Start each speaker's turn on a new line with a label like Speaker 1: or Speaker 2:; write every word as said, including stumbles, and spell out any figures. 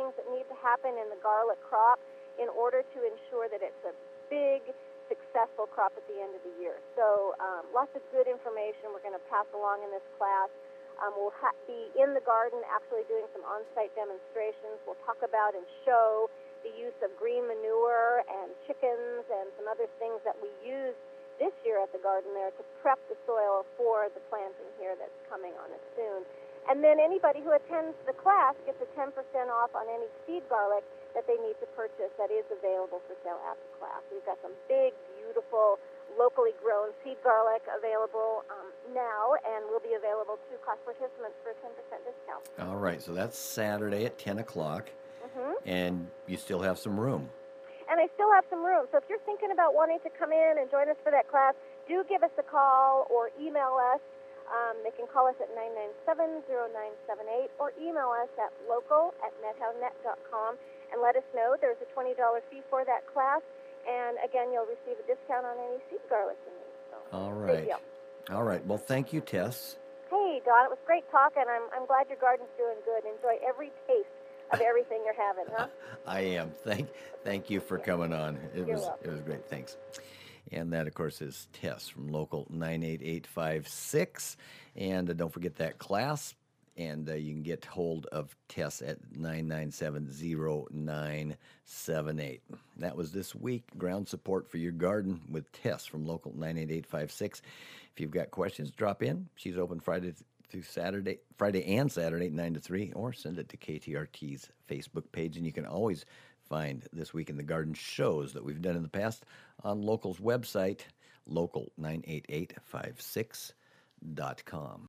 Speaker 1: things that need to happen in the garlic crop in order to ensure that it's a big, successful crop at the end of the year. So um, lots of good information we're going to pass along in this class. Um, we'll ha- be in the garden actually doing some on-site demonstrations. We'll talk about and show the use of green manure and chickens and some other things that we use this year at the garden there to prep the soil for the planting here that's coming on us soon. And then anybody who attends the class gets a ten percent off on any seed garlic that they need to purchase that is available for sale at the class. We've got some big, beautiful, locally grown seed garlic available um, now, and will be available to class participants for a ten percent discount.
Speaker 2: All right, so that's Saturday at ten o'clock,
Speaker 1: Mm-hmm.
Speaker 2: and you still have some room.
Speaker 1: And I still have some room. So if you're thinking about wanting to come in and join us for that class, do give us a call or email us. Um, they can call us at nine nine seven, zero nine seven eight or email us at local at methownnet dot com and let us know. There's a twenty dollars fee for that class. And, again, you'll receive a discount on any seed garlic you need. So,
Speaker 2: All
Speaker 1: big
Speaker 2: right.
Speaker 1: deal.
Speaker 2: All right. Well, thank you, Tess.
Speaker 1: Hey, Don, it was great talking. I'm, I'm glad your garden's doing good. Enjoy every taste of everything you're having, huh?
Speaker 2: I am. Thank thank you for coming on. It
Speaker 1: You're
Speaker 2: was
Speaker 1: welcome.
Speaker 2: it was great. Thanks. And that, of course, is Tess from Local nine eight eight five six. And uh, don't forget that class. And uh, you can get hold of Tess at nine nine seven, zero nine seven eight. That was this week, Ground Support for Your Garden with Tess from Local nine eight eight five six. If you've got questions, drop in. She's open Friday through Saturday, Friday and Saturday, nine to three, or send it to K T R T's Facebook page. And you can always find This Week in the Garden shows that we've done in the past on Local's website, local nine eight eight five six dot com.